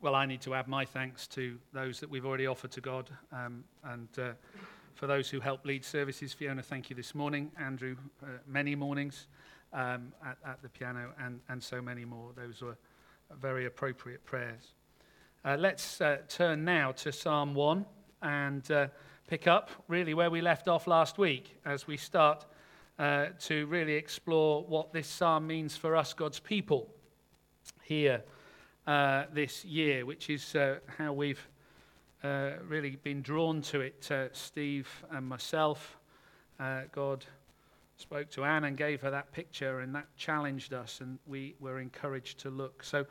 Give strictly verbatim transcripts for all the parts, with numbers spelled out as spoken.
Well, I need to add my thanks to those that we've already offered to God, um, and uh, for those who helped lead services. Fiona, thank you this morning. Andrew, uh, many mornings um, at, at the piano, and, and so many more. Those were very appropriate prayers. Uh, let's uh, turn now to Psalm one and uh, pick up really where we left off last week as we start uh, to really explore what this psalm means for us, God's people, here uh, this year, which is uh, how we've uh, really been drawn to it, uh, Steve and myself. Uh, God spoke to Anne and gave her that picture, and that challenged us, and we were encouraged to look. So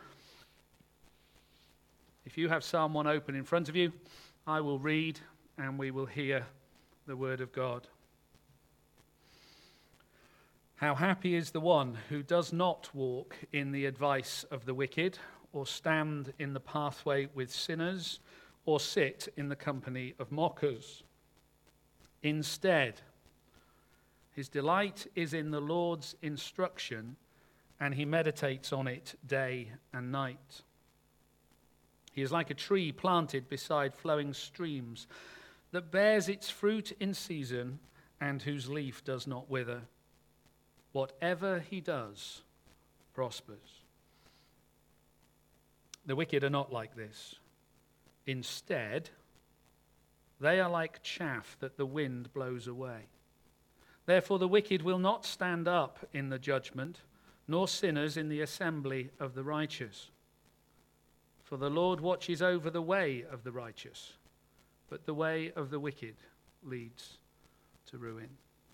if you have Psalm one open in front of you, I will read and we will hear the word of God. How happy is the one who does not walk in the advice of the wicked, or stand in the pathway with sinners, or sit in the company of mockers. Instead, his delight is in the Lord's instruction, and he meditates on it day and night. He is like a tree planted beside flowing streams, that bears its fruit in season, and whose leaf does not wither. Whatever he does prospers. The wicked are not like this. Instead, they are like chaff that the wind blows away. Therefore the wicked will not stand up in the judgment, nor sinners in the assembly of the righteous. For the Lord watches over the way of the righteous, but the way of the wicked leads to ruin.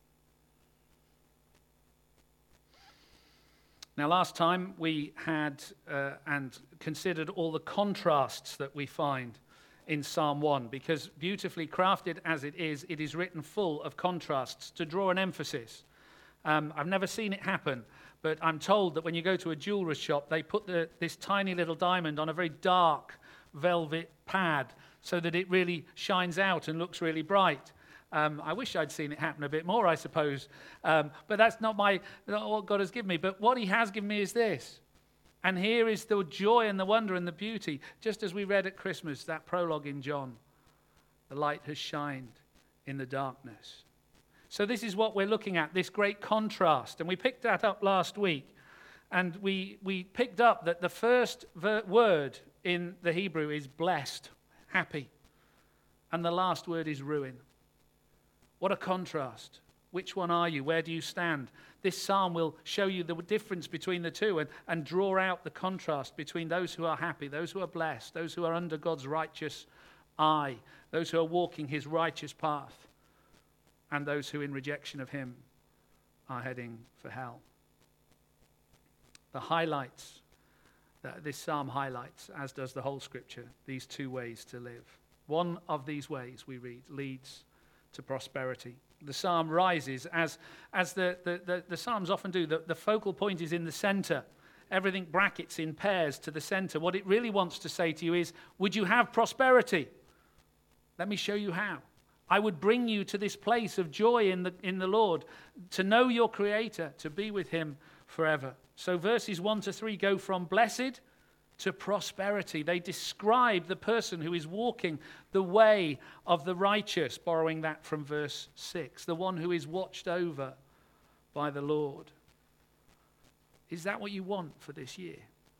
Now, last time we had uh, and considered all the contrasts that we find in Psalm one, because beautifully crafted as it is, it is written full of contrasts to draw an emphasis. Um, I've never seen it happen, but I'm told that when you go to a jeweller's shop, they put the, this tiny little diamond on a very dark velvet pad so that it really shines out and looks really bright. Um, I wish I'd seen it happen a bit more, I suppose. Um, but that's not my not what God has given me. But what he has given me is this. And here is the joy and the wonder and the beauty. Just as we read at Christmas, that prologue in John. The light has shined in the darkness. So this is what we're looking at, this great contrast. And we picked that up last week. And we, we picked up that the first ver- word in the Hebrew is blessed, happy. And the last word is ruin. What a contrast. Which one are you? Where do you stand? This psalm will show you the difference between the two and, and draw out the contrast between those who are happy, those who are blessed, those who are under God's righteous eye, those who are walking his righteous path, and those who in rejection of him are heading for hell. The highlights, that this psalm highlights, as does the whole scripture, these two ways to live. One of these ways, we read, leads to prosperity. The psalm rises as, as the, the, the, the psalms often do. The, the focal point is in the center. Everything brackets in pairs to the center. What it really wants to say to you is, would you have prosperity? Let me show you how. I would bring you to this place of joy in the, in the Lord, to know your Creator, to be with him forever. So verses one to three go from blessed to prosperity. They describe the person who is walking the way of the righteous, borrowing that from verse six, the one who is watched over by the Lord. Is that what you want for this year?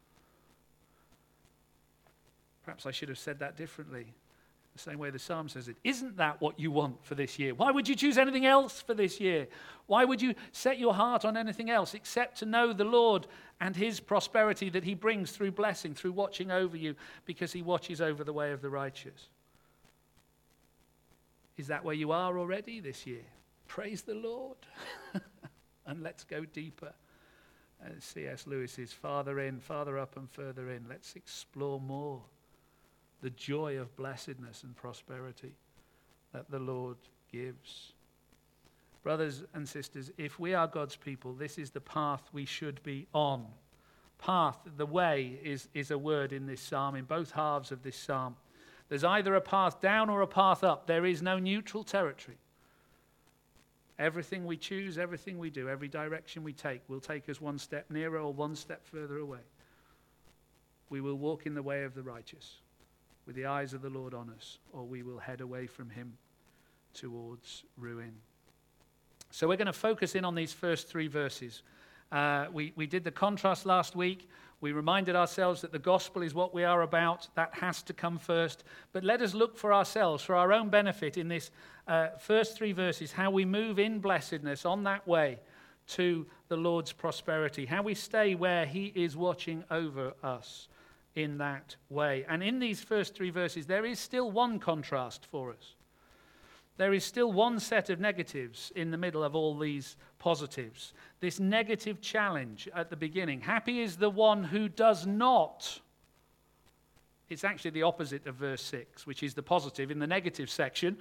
Perhaps I should have said that differently. The same way the psalm says it. Isn't that what you want for this year? Why would you choose anything else for this year? Why would you set your heart on anything else except to know the Lord and his prosperity that he brings through blessing, through watching over you, because he watches over the way of the righteous? Is that where you are already this year? Praise the Lord. And let's go deeper. As C S Lewis is farther in, farther up and further in. Let's explore more the joy of blessedness and prosperity that the Lord gives. Brothers and sisters, if we are God's people, this is the path we should be on. Path, the way, is, is a word in this psalm, in both halves of this psalm. There's either a path down or a path up. There is no neutral territory. Everything we choose, everything we do, every direction we take will take us one step nearer or one step further away. We will walk in the way of the righteous, with the eyes of the Lord on us, or we will head away from him towards ruin. So we're going to focus in on these first three verses. Uh, we, we did the contrast last week. We reminded ourselves that the gospel is what we are about. That has to come first. But let us look for ourselves, for our own benefit in this uh, first three verses, how we move in blessedness on that way to the Lord's prosperity, how we stay where he is watching over us in that way. And in these first three verses, there is still one contrast for us. There is still one set of negatives in the middle of all these positives. This negative challenge at the beginning. Happy is the one who does not. It's actually the opposite of verse six, which is the positive in the negative section.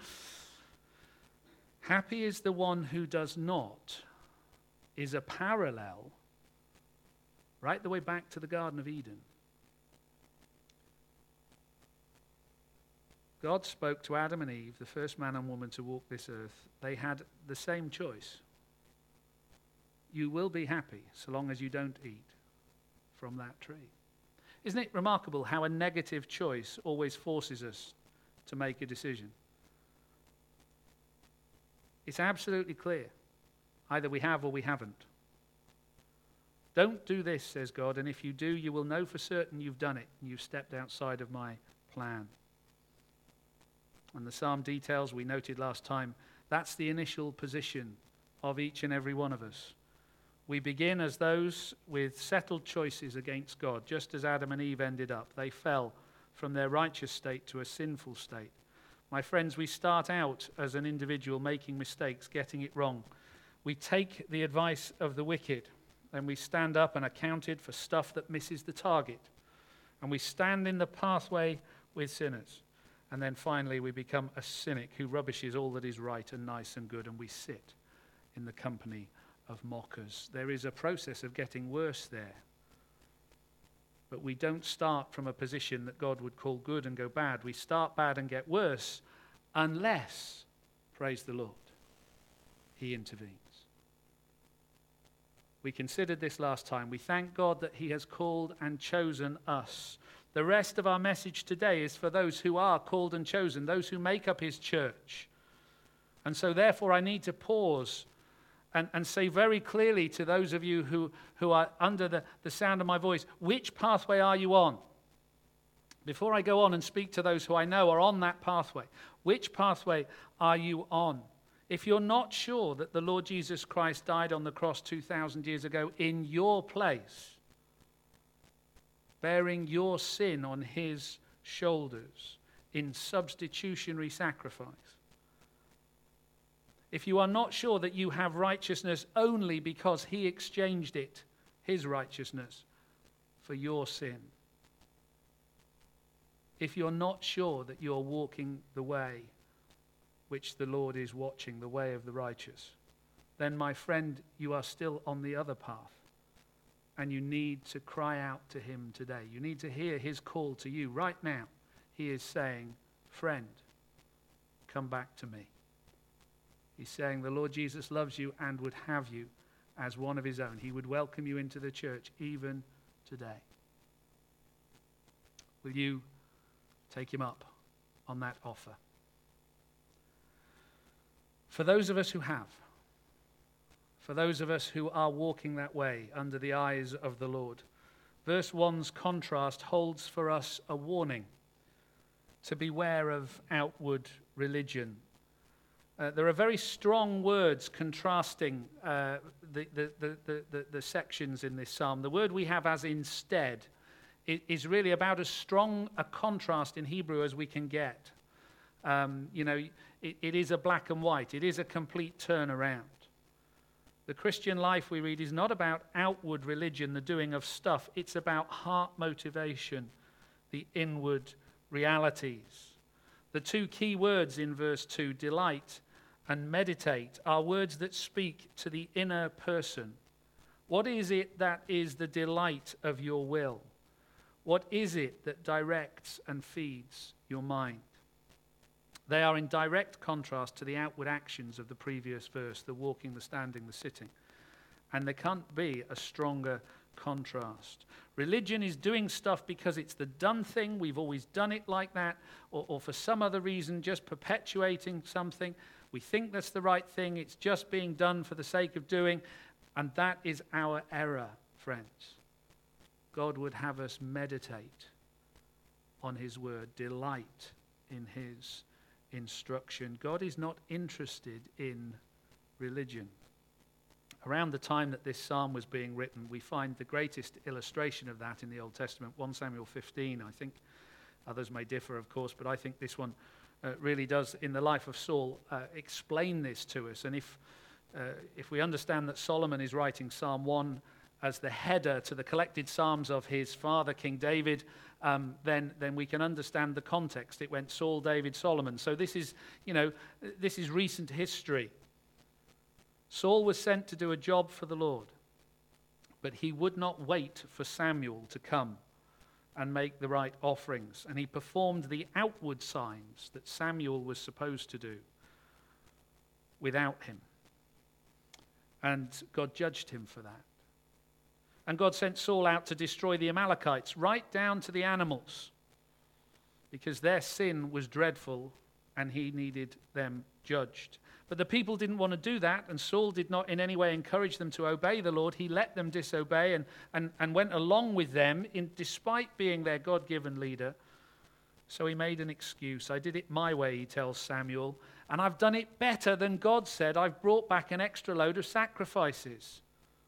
Happy is the one who does not is a parallel right the way back to the Garden of Eden. God spoke to Adam and Eve, the first man and woman to walk this earth. They had the same choice. You will be happy so long as you don't eat from that tree. Isn't it remarkable how a negative choice always forces us to make a decision? It's absolutely clear. Either we have or we haven't. Don't do this, says God, and if you do, you will know for certain you've done it and you've stepped outside of my plan. And the psalm details, we noted last time, that's the initial position of each and every one of us. We begin as those with settled choices against God, just as Adam and Eve ended up. They fell from their righteous state to a sinful state. My friends, we start out as an individual making mistakes, getting it wrong. We take the advice of the wicked, and we stand up and are counted for stuff that misses the target. And we stand in the pathway with sinners. And then finally we become a cynic who rubbishes all that is right and nice and good, and we sit in the company of mockers. There is a process of getting worse there. But we don't start from a position that God would call good and go bad. We start bad and get worse unless, praise the Lord, he intervenes. We considered this last time. We thank God that he has called and chosen us. The rest of our message today is for those who are called and chosen, those who make up his church. And so therefore I need to pause and, and say very clearly to those of you who, who are under the, the sound of my voice, which pathway are you on? Before I go on and speak to those who I know are on that pathway, which pathway are you on? If you're not sure that the Lord Jesus Christ died on the cross two thousand years ago in your place, bearing your sin on his shoulders in substitutionary sacrifice. If you are not sure that you have righteousness only because he exchanged it, his righteousness, for your sin. If you're not sure that you're walking the way which the Lord is watching, the way of the righteous, then my friend, you are still on the other path. And you need to cry out to him today. You need to hear his call to you right now. He is saying, friend, come back to me. He's saying the Lord Jesus loves you and would have you as one of his own. He would welcome you into the church even today. Will you take him up on that offer? For those of us who have, for those of us who are walking that way under the eyes of the Lord, verse one's contrast holds for us a warning to beware of outward religion. Uh, there are very strong words contrasting uh, the, the, the, the, the, the sections in this psalm. The word we have as instead is really about as strong a contrast in Hebrew as we can get. Um, you know, it, it is a black and white. It is a complete turnaround. The Christian life, we read, is not about outward religion, the doing of stuff. It's about heart motivation, the inward realities. The two key words in verse two, delight and meditate, are words that speak to the inner person. What is it that is the delight of your will? What is it that directs and feeds your mind? They are in direct contrast to the outward actions of the previous verse, the walking, the standing, the sitting. And there can't be a stronger contrast. Religion is doing stuff because it's the done thing. We've always done it like that, or, or for some other reason, just perpetuating something. We think that's the right thing. It's just being done for the sake of doing. And that is our error, friends. God would have us meditate on his word, delight in his instruction. God is not interested in religion. Around the time that this psalm was being written, we find the greatest illustration of that in the Old Testament, First Samuel fifteen, I think. Others may differ, of course, but I think this one uh, really does, in the life of Saul, uh, explain this to us. And if uh, if we understand that Solomon is writing Psalm one as the header to the collected psalms of his father, King David, um, then, then we can understand the context. It went Saul, David, Solomon. So this is, you know, this is recent history. Saul was sent to do a job for the Lord, but he would not wait for Samuel to come and make the right offerings. And he performed the outward signs that Samuel was supposed to do without him. And God judged him for that. And God sent Saul out to destroy the Amalekites, right down to the animals, because their sin was dreadful and he needed them judged. But the people didn't want to do that, and Saul did not in any way encourage them to obey the Lord. He let them disobey and, and, and went along with them in, despite being their God-given leader. So he made an excuse. I did it my way, he tells Samuel, and I've done it better than God said. I've brought back an extra load of sacrifices.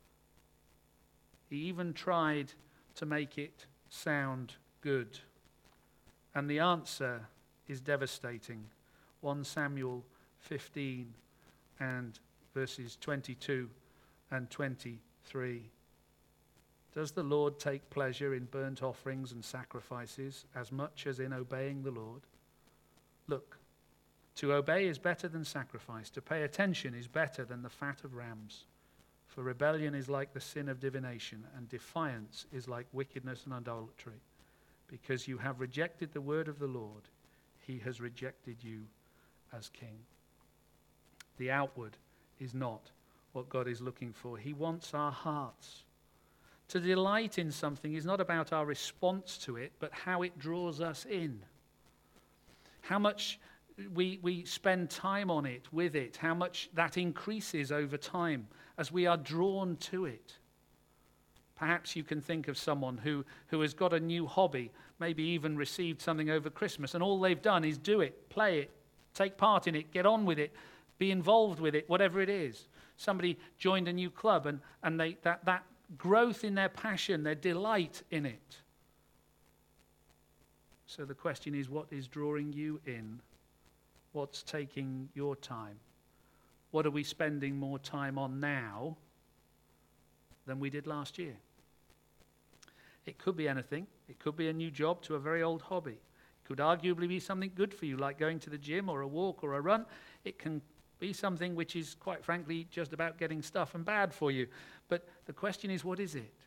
He even tried to make it sound good. And the answer is devastating. First Samuel fifteen and verses twenty-two and twenty-three. Does the Lord take pleasure in burnt offerings and sacrifices as much as in obeying the Lord? Look, to obey is better than sacrifice. To pay attention is better than the fat of rams. For rebellion is like the sin of divination, and defiance is like wickedness and idolatry. Because you have rejected the word of the Lord, he has rejected you as king. The outward is not what God is looking for. He wants our hearts. To delight in something is not about our response to it, but how it draws us in. How much we, we spend time on it, with it, how much that increases over time as we are drawn to it. Perhaps you can think of someone who, who has got a new hobby, maybe even received something over Christmas, and all they've done is do it, play it, take part in it, get on with it, be involved with it, whatever it is. Somebody joined a new club, and, and they, that, that growth in their passion, their delight in it. So the question is, what is drawing you in? What's taking your time? What are we spending more time on now than we did last year? It could be anything. It could be a new job to a very old hobby. It could arguably be something good for you, like going to the gym or a walk or a run. It can be something which is, quite frankly, just about getting stuff and bad for you. But the question is, what is it?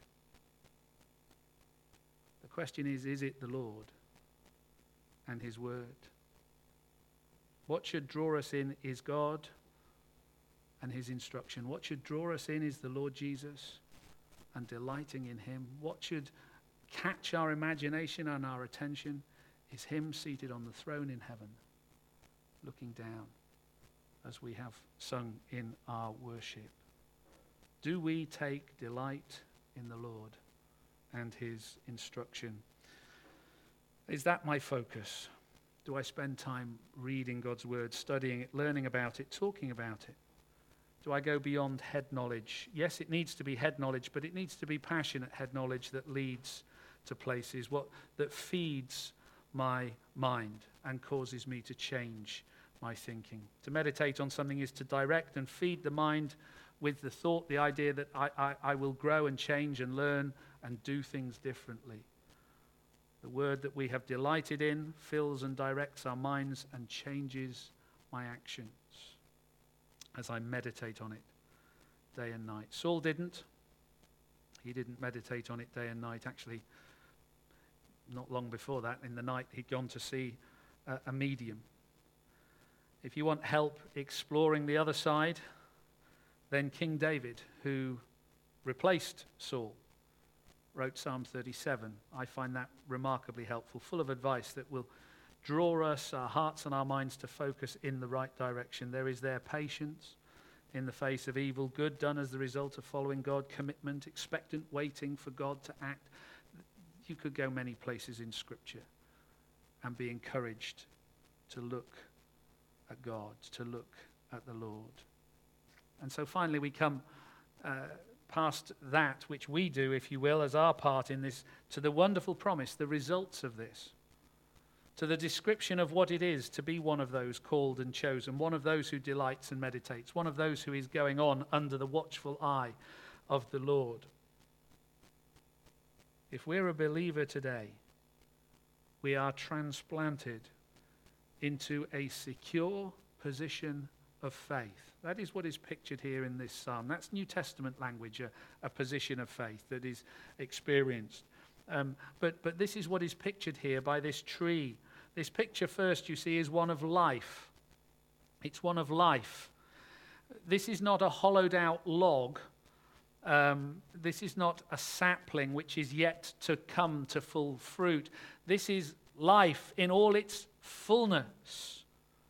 The question is, is it the Lord and his word? What should draw us in is God and his instruction. What should draw us in is the Lord Jesus and delighting in him. What should catch our imagination and our attention is him seated on the throne in heaven, looking down as we have sung in our worship. Do we take delight in the Lord and his instruction? Is that my focus? Do I spend time reading God's word, studying it, learning about it, talking about it? Do I go beyond head knowledge? Yes, it needs to be head knowledge, but it needs to be passionate head knowledge that leads to places, what that feeds my mind and causes me to change my thinking. To meditate on something is to direct and feed the mind with the thought, the idea that I, I, I will grow and change and learn and do things differently. The word that we have delighted in fills and directs our minds and changes my actions as I meditate on it day and night. Saul didn't. He didn't meditate on it day and night. Actually, not long before that, in the night, he'd gone to see a, a medium. If you want help exploring the other side, then King David, who replaced Saul, wrote Psalm thirty-seven. I find that remarkably helpful, full of advice that will draw us, our hearts and our minds, to focus in the right direction. There is there patience in the face of evil, good done as the result of following God, commitment, expectant waiting for God to act. You could go many places in Scripture and be encouraged to look at God, to look at the Lord. And so finally we come uh, past that which we do, if you will, as our part in this, to the wonderful promise, the results of this, to the description of what it is to be one of those called and chosen, one of those who delights and meditates, one of those who is going on under the watchful eye of the Lord. If we're a believer today, we are transplanted into a secure position of faith. That is what is pictured here in this psalm. That's New Testament language, a, a position of faith that is experienced. Um, but, but this is what is pictured here by this tree. This picture first, you see, is one of life. It's one of life. This is not a hollowed out log. Um, this is not a sapling which is yet to come to full fruit. This is life in all its fullness.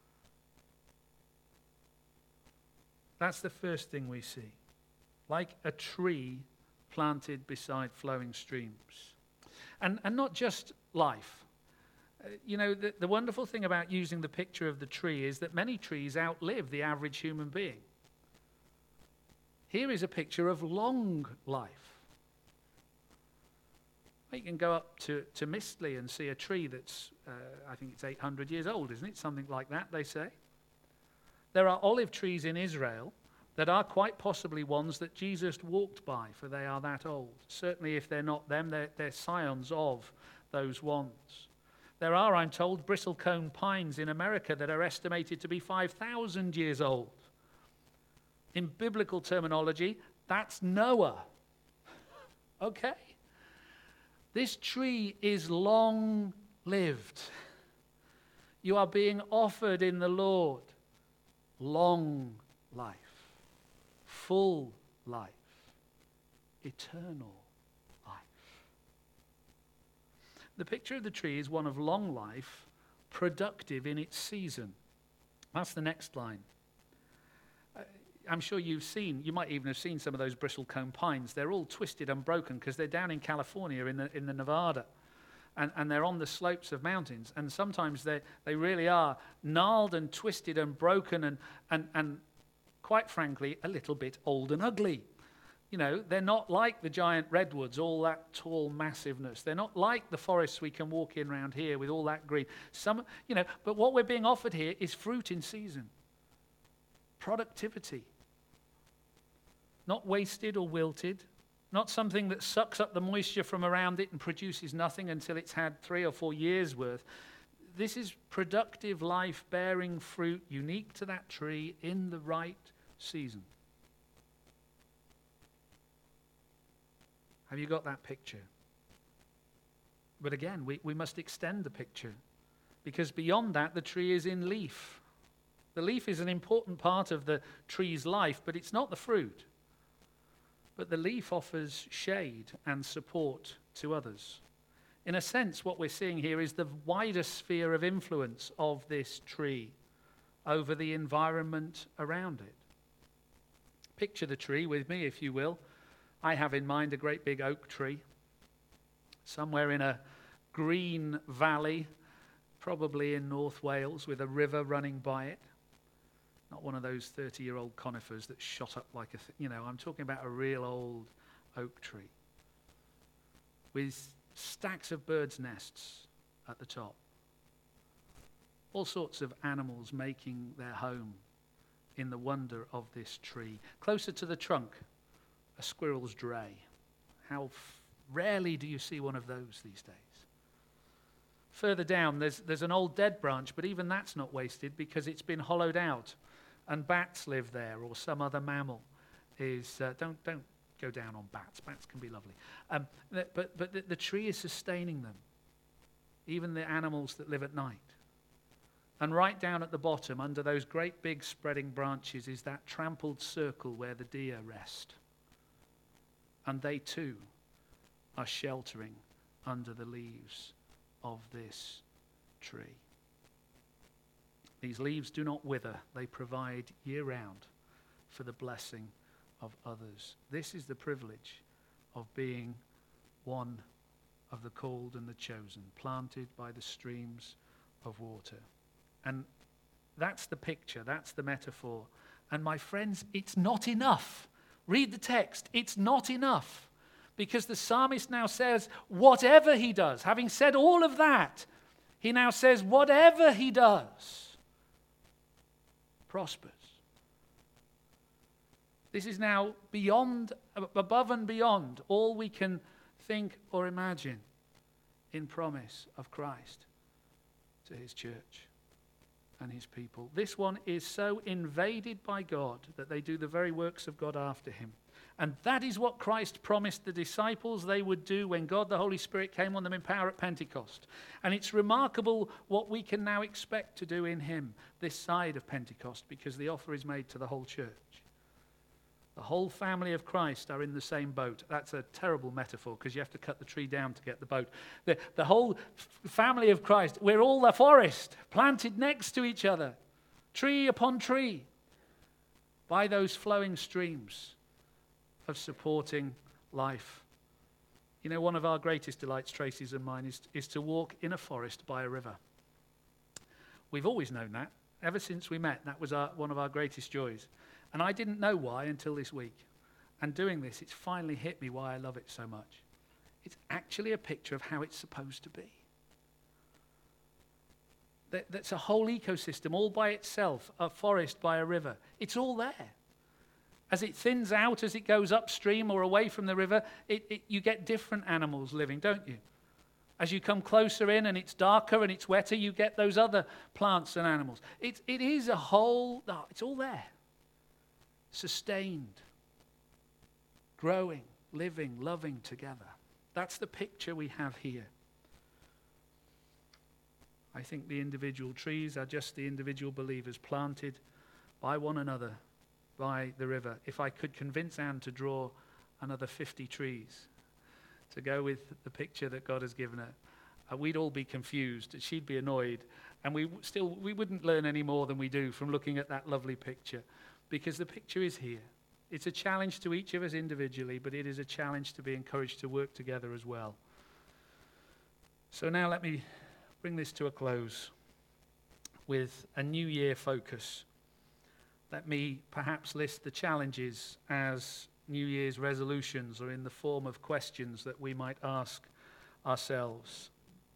That's the first thing we see. Like a tree planted beside flowing streams. And, and not just life. Uh, you know, the, the wonderful thing about using the picture of the tree is that many trees outlive the average human being. Here is a picture of long life. You can go up to, to Mistley and see a tree that's, uh, I think it's eight hundred years old, isn't it? Something like that, they say. There are olive trees in Israel that are quite possibly ones that Jesus walked by, for they are that old. Certainly if they're not them, they're, they're scions of those ones. There are, I'm told, bristlecone pines in America that are estimated to be five thousand years old. In biblical terminology, that's Noah. Okay? This tree is long-lived. You are being offered in the Lord long life, full life, eternal life. The picture of the tree is one of long life, productive in its season. That's the next line. Uh, I'm sure you've seen, you might even have seen some of those bristlecone pines. They're all twisted and broken because they're down in California, in the, in the Nevada. And, and they're on the slopes of mountains. And sometimes they, they really are gnarled and twisted and broken and, and, and, quite frankly, a little bit old and ugly. You know, they're not like the giant redwoods, all that tall massiveness. They're not like the forests we can walk in around here with all that green. Some, you know, but what we're being offered here is fruit in season. Productivity. Not wasted or wilted. Not something that sucks up the moisture from around it and produces nothing until it's had three or four years worth. This is productive life bearing fruit unique to that tree in the right season. Have you got that picture? But again, we, we must extend the picture, because beyond that, the tree is in leaf. The leaf is an important part of the tree's life, but it's not the fruit. But the leaf offers shade and support to others. In a sense, what we're seeing here is the wider sphere of influence of this tree over the environment around it. Picture the tree with me, if you will. I have in mind a great big oak tree, somewhere in a green valley, probably in North Wales, with a river running by it. Not one of those thirty-year-old conifers that shot up like a, th- you know, I'm talking about a real old oak tree with stacks of birds' nests at the top. All sorts of animals making their home in the wonder of this tree. Closer to the trunk, a squirrel's dray. How f- rarely do you see one of those these days? Further down, there's, there's an old dead branch, but even that's not wasted because it's been hollowed out. And bats live there, or some other mammal is. Uh, don't don't go down on bats. Bats can be lovely, um, th- but but the, the tree is sustaining them, even the animals that live at night. And right down at the bottom, under those great big spreading branches, is that trampled circle where the deer rest. And they too are sheltering under the leaves of this tree. These leaves do not wither. They provide year-round for the blessing of others. This is the privilege of being one of the called and the chosen, planted by the streams of water. And that's the picture, that's the metaphor. And my friends, it's not enough. Read the text. It's not enough. Because the psalmist now says, whatever he does, having said all of that, he now says, whatever he does prospers. This is now beyond, above and beyond all we can think or imagine in promise of Christ to his church and his people. This one is so invaded by God that they do the very works of God after him. And that is what Christ promised the disciples they would do when God the Holy Spirit came on them in power at Pentecost. And it's remarkable what we can now expect to do in him this side of Pentecost, because the offer is made to the whole church. The whole family of Christ are in the same boat. That's a terrible metaphor because you have to cut the tree down to get the boat. The, the whole f- family of Christ, we're all the forest planted next to each other, tree upon tree, by those flowing streams of supporting life. You know, one of our greatest delights, Tracy's and mine, is, is to walk in a forest by a river. We've always known that. Ever since we met, that was our, one of our greatest joys. And I didn't know why until this week. And doing this, it's finally hit me why I love it so much. It's actually a picture of how it's supposed to be. That, that's a whole ecosystem all by itself, a forest by a river. It's all there. As it thins out, as it goes upstream or away from the river, it, it, you get different animals living, don't you? As you come closer in and it's darker and it's wetter, you get those other plants and animals. It, it is a whole, oh, it's all there. Sustained, growing, living, loving together. That's the picture we have here. I think the individual trees are just the individual believers planted by one another by the river. If I could convince Anne to draw another fifty trees to go with the picture that God has given her, uh, we'd all be confused. She'd be annoyed, and we still we wouldn't learn any more than we do from looking at that lovely picture, because the picture is here. It's a challenge to each of us individually, but it is a challenge to be encouraged to work together as well. So now let me bring this to a close with a new year focus. Let me perhaps list the challenges as New Year's resolutions, or in the form of questions that we might ask ourselves.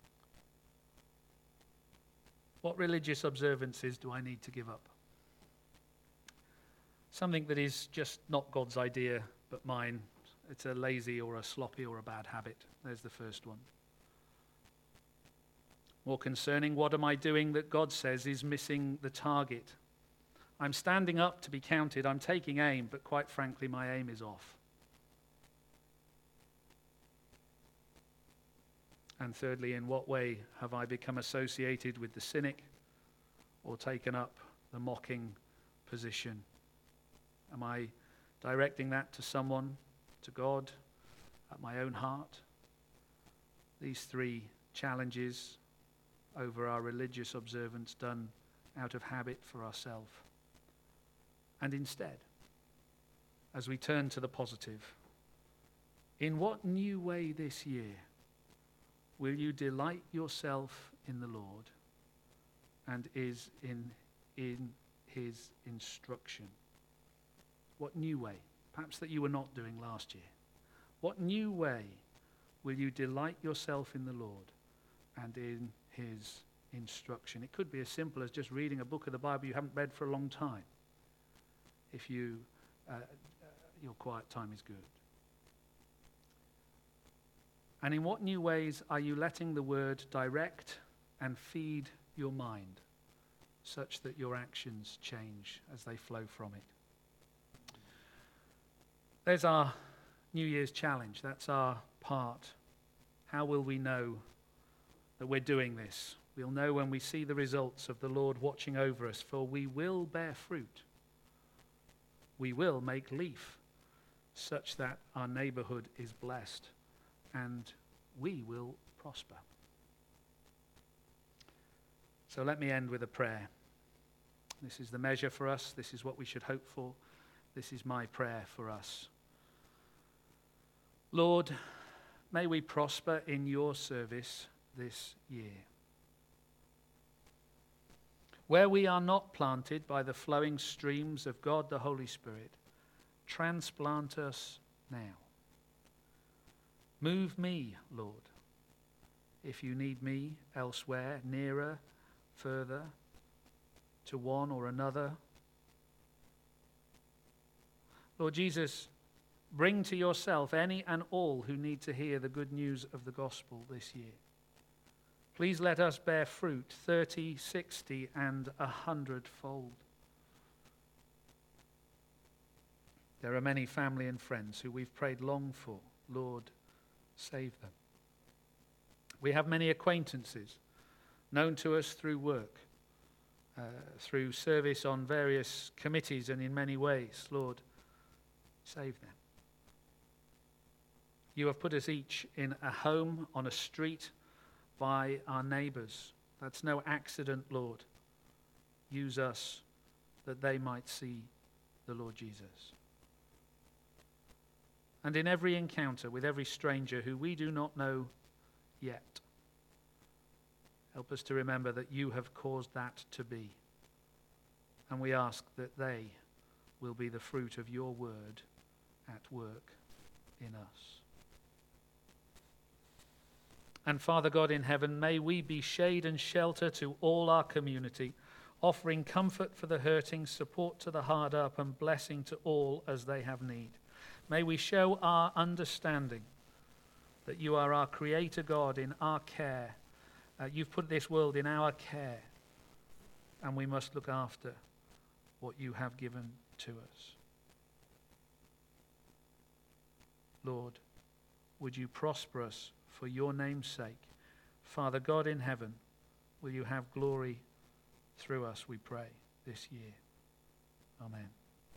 What religious observances do I need to give up? Something that is just not God's idea, but mine. It's a lazy or a sloppy or a bad habit. There's the first one. More concerning, what am I doing that God says is missing the target? I'm standing up to be counted, I'm taking aim, but quite frankly, my aim is off. And thirdly, in what way have I become associated with the cynic or taken up the mocking position? Am I directing that to someone, to God, at my own heart? These three challenges over our religious observance done out of habit for ourselves. And instead, as we turn to the positive, in what new way this year will you delight yourself in the Lord and is in, in his instruction? What new way, perhaps that you were not doing last year, what new way will you delight yourself in the Lord and in his instruction? It could be as simple as just reading a book of the Bible you haven't read for a long time. If you, uh, your quiet time is good. And in what new ways are you letting the word direct and feed your mind such that your actions change as they flow from it? There's our New Year's challenge. That's our part. How will we know that we're doing this? We'll know when we see the results of the Lord watching over us, for we will bear fruit. We will make leaf such that our neighborhood is blessed and we will prosper. So let me end with a prayer. This is the measure for us. This is what we should hope for. This is my prayer for us. Lord, may we prosper in your service this year. Where we are not planted by the flowing streams of God the Holy Spirit, transplant us now. Move me, Lord, if you need me elsewhere, nearer, further, to one or another. Lord Jesus, bring to yourself any and all who need to hear the good news of the gospel this year. Please let us bear fruit thirty, sixty, and a hundredfold. There are many family and friends who we've prayed long for. Lord, save them. We have many acquaintances known to us through work, uh, through service on various committees and in many ways. Lord, save them. You have put us each in a home, on a street, by our neighbours. That's no accident, Lord. Use us that they might see the Lord Jesus. And in every encounter with every stranger who we do not know yet, help us to remember that you have caused that to be. And we ask that they will be the fruit of your word at work in us. And Father God in heaven, may we be shade and shelter to all our community, offering comfort for the hurting, support to the hard up, and blessing to all as they have need. May we show our understanding that you are our Creator God in our care. Uh, you've put this world in our care, and we must look after what you have given to us. Lord, would you prosper us for your name's sake? Father God in heaven, will you have glory through us, we pray, this year. Amen.